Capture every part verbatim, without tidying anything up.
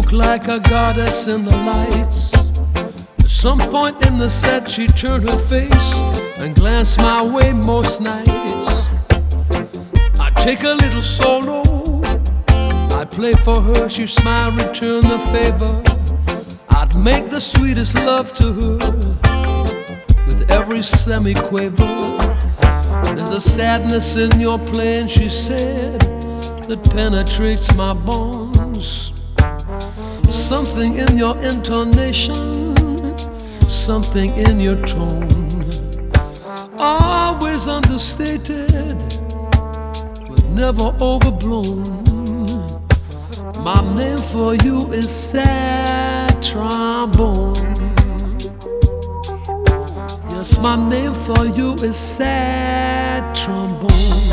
looked like a goddess in the lights. At some point in the set she turned her face and glanced my way most nights. I'd take a little solo, I'd play for her, she'd smile, return the favor. I'd make the sweetest love to her with every semi-quaver. There's a sadness in your playing, she said, that penetrates my bones. Something in your intonation, something in your tone, always understated, but never overblown. My name for you is sad trombone. Yes, my name for you is sad trombone.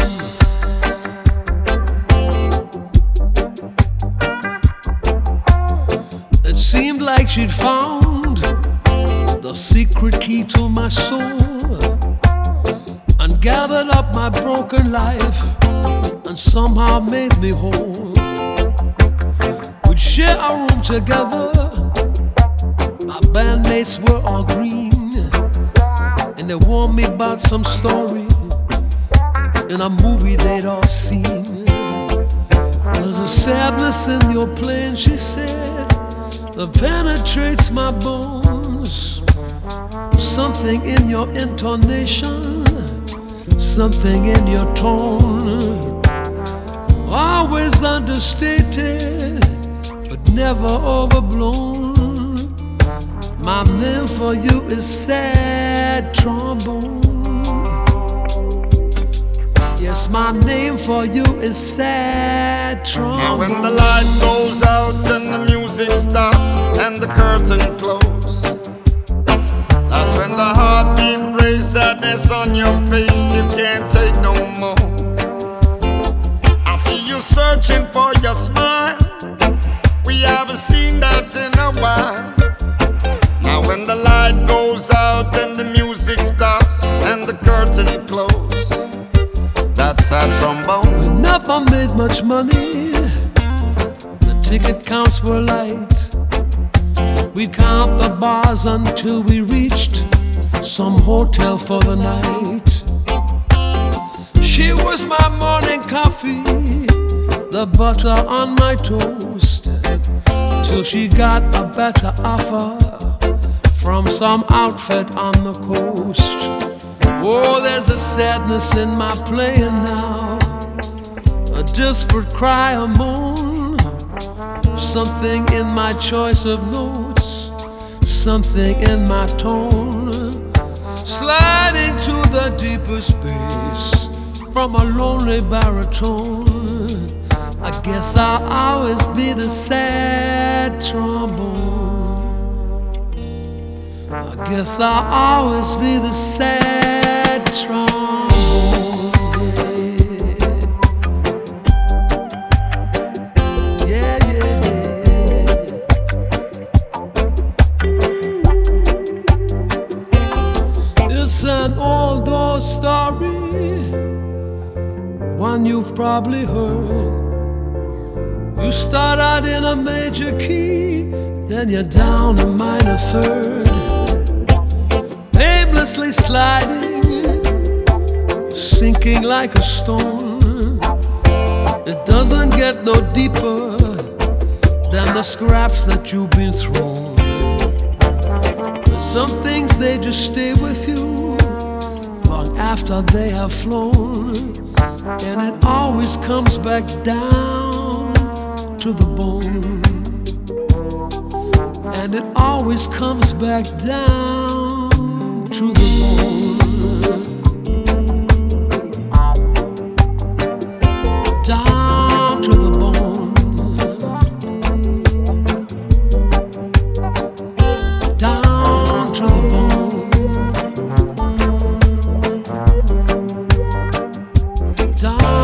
It seemed like she'd found the secret key to my soul and gathered up my broken life and somehow made me whole. We'd share a room together, my bandmates were all green, and they warned me about some story in a movie they'd all seen. There's a sadness in your playing, she said, that penetrates my bones. Something in your intonation, something in your tone, always understated, but never overblown. My name for you is sad trombone. Yes, my name for you is sad trombone. Now when the light goes out and the music stops and the curtain closes, that's when the heartbeat raise, sadness on your face, you can't take no more. I see you searching for your smile, we haven't seen that in a while. Now when the light goes out and the music stops and the curtain closes, that's our trombone. We never made much money, the ticket counts were light. We'd count the bars until we reached some hotel for the night. She was my morning coffee, the butter on my toast, till she got a better offer from some outfit on the coast. Oh, there's a sadness in my playing now, a desperate cry, a moan, something in my choice of notes, something in my tone, sliding to the deeper space from a lonely baritone. I guess I'll always be the sad trombone. I guess I'll always be the sad trombone. Yeah, yeah, yeah. It's an old old story, one you've probably heard. You start out in a major key, then you're down a minor third, aimlessly sliding, sinking like a stone. It doesn't get no deeper than the scraps that you've been thrown. But some things, they just stay with you long after they have flown, and it always comes back down to the bone, and it always comes back down to the bone, down to the bone, down to the bone, down.